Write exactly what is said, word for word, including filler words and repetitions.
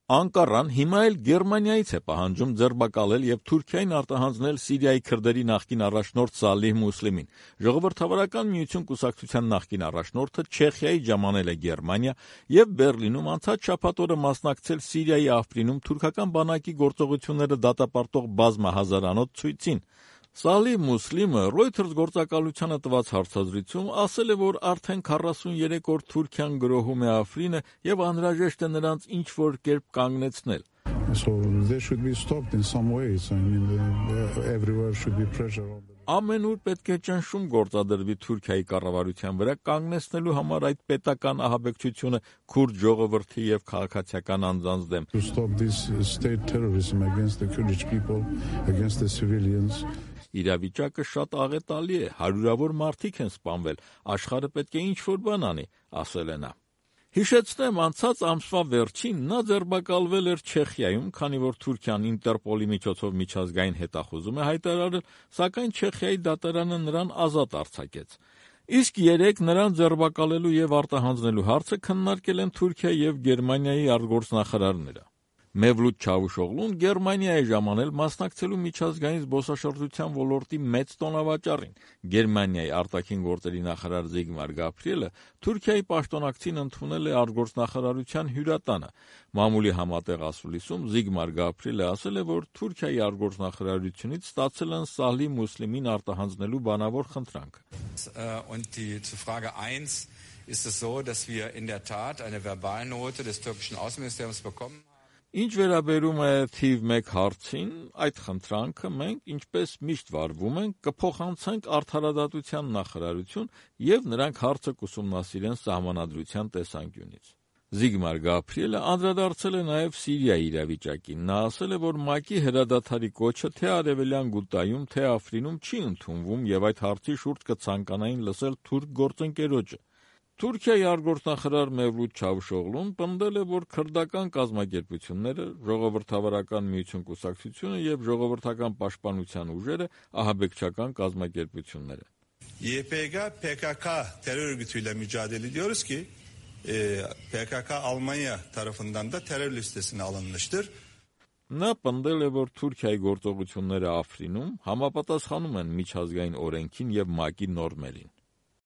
Անկառան հիմա էլ Գերմանիայից է պահանջում ձերբակալել եւ Թուրքիային արտահանձնել Սիրիայի քրդերի նախկին առաջնորդ Սալիհ Մուսլիմին։ Ժողովրդավարական միություն կուսակցության նախկին առաջնորդը Չեխիայի ժամանել է Գերմանիա եւ Բերլինում անցած շաբաթ օրը մասնակցել Սիրիայի Աֆրինում թուրքական բանակի գործողությունները դատապարտող բազմահազարանոց ցույցին։ Սալիհ Մուսլիմը Reuters գործակալությանը տված հարցազրույցում ասել է, որ արդեն քառասուներեք օր Թուրքիան գրոհում է Աֆրինը եւ անհրաժեշտ է նրանց ինչ-որ կերպ կանգնեցնել։ So they should be stopped in some ways. I mean, uh, everywhere should be pressure on them. Ամենուր պետք է ճնշում գործադրվի Թուրքիայի կառավարության վրա կանգնեցնելու համար այդ պետական ահաբեկչությունը քուրդ ժողովրդի եւ քաղաքացիական անձանց դեմ։ To stop this state terrorism against the Kurdish people, against the civilians. Իրավիճակը շատ աղետալի է, հարյուրավոր մարդիկ են սպանվել, աշխարհը պետք է ինչ-որ բան անի, ասել է նա։ Հիշեցնեմ, անցած ամսվա վերջին նա ձերբակալվել էր Չեխիայում, քանի որ Թուրքիան Ինտերպոլի միջոցով միջազգային հետախուզում է հայտարարել, սակայն Չեխիայի դատարանը նրան ազատ արձակեց։ Իսկ երեկ նրան ձերբակալելու եւ արտահանձնելու հարցը քննարկել են Թուրքիա եւ Գերմանիայի արտգործնախարարները։ Մևլութ Չավուշօղլուն Գերմանիա է ժամանել մասնակցելու միջազգային զբոսաշրջության ոլորտի մեծ տոնավաճառին։ Գերմանիայի արտաքին գործերի նախարար Զիգմար Գաբրիելը Թուրքիայի պաշտոնակցին ընդունել է արտգործնախարարության հյուրատանը։ Մամուլի համատեղ ասուլիսում Զիգմար Գաբրիելը ասել է, որ Թուրքիայի արտգործնախարարությունից ստացել են Սալիհ Մուսլիմին արտահանձնելու բանավոր խնդրանք։ Und die zu Frage eins ist es so, dass wir in der Tat eine Verbalnote des türkischen Außenministeriums bekommen haben. Ինչ վերաբերում է թիվ մեկ հարցին, այդ խնդրանքը մենք, ինչպես միշտ վարվում ենք, կփոխանցենք արդարադատության նախարարություն եւ նրանք հարցը կուսումնասիրեն սահմանադրության տեսանկյունից։ Զիգմար Գաբրիելը անդրադարձել է նաեւ Սիրիայի իրավիճակին։ Նա ասել է, որ ՄԱԿ-ի հրադադարի կոչը թե Արևելյան Գուտայում, թե Աֆրինում չի ընդունվում եւ այդ հարցի շուրջ կցանկանային լսել թուրք գործընկերոջը։ Թուրքիայի արտգործնախարար Մևլութ Չավուշօղլուն պնդել է, որ քրդական կազմակերպությունները, ժողովրդավարական միություն կուսակցությունը եւ ժողովրդական պաշտպանության ուժերը ահաբեկչական կազմակերպություններ են։ Y P G P K K terör örgütüyle mücadele ediyoruz ki e, P K K Almanya tarafından da terör listesine alınmıştır. Նա պնդել է, որ Թուրքիայի գործողությունները Աֆրինում համապատասխանում են միջազգային օրենքին եւ ՄԱԿ-ի նորմերին։